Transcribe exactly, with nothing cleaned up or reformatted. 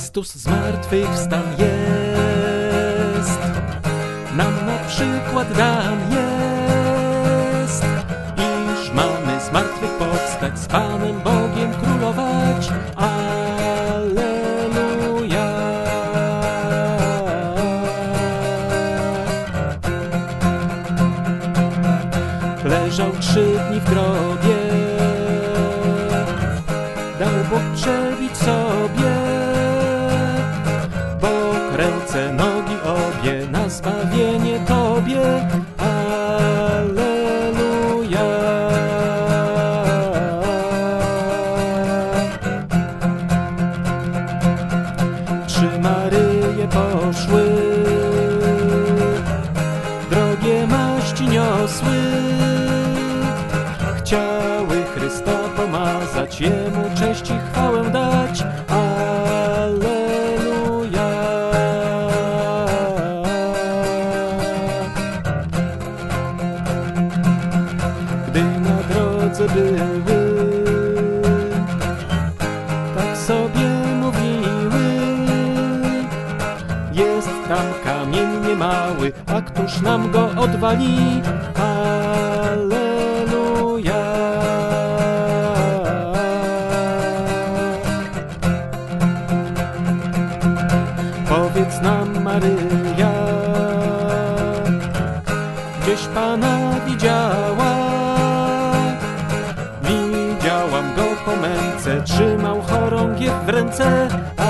Chrystus zmartwychwstań jest, nam na przykład dan jest, iż mamy z martwych powstać, z Panem Bogiem królować. Alleluja. Leżał trzy dni w grobie, dał Bóg przebić sobie bok, ręce, nogi obie, na zbawienie Tobie. Alleluja. Trzy Maryje poszły, drogie maści niosły, chciały Chrysta pomazać, Jemu cześć i chwałę dać. Alleluja. Gdy na drodze były, tak sobie mówiły, jest tam kamień niemały, a któż nam go odwali? Alleluja. Powiedz nam, Maryja, gdzieś Pana widziała? Widziałam go po męce, trzymał chorągiew w ręce.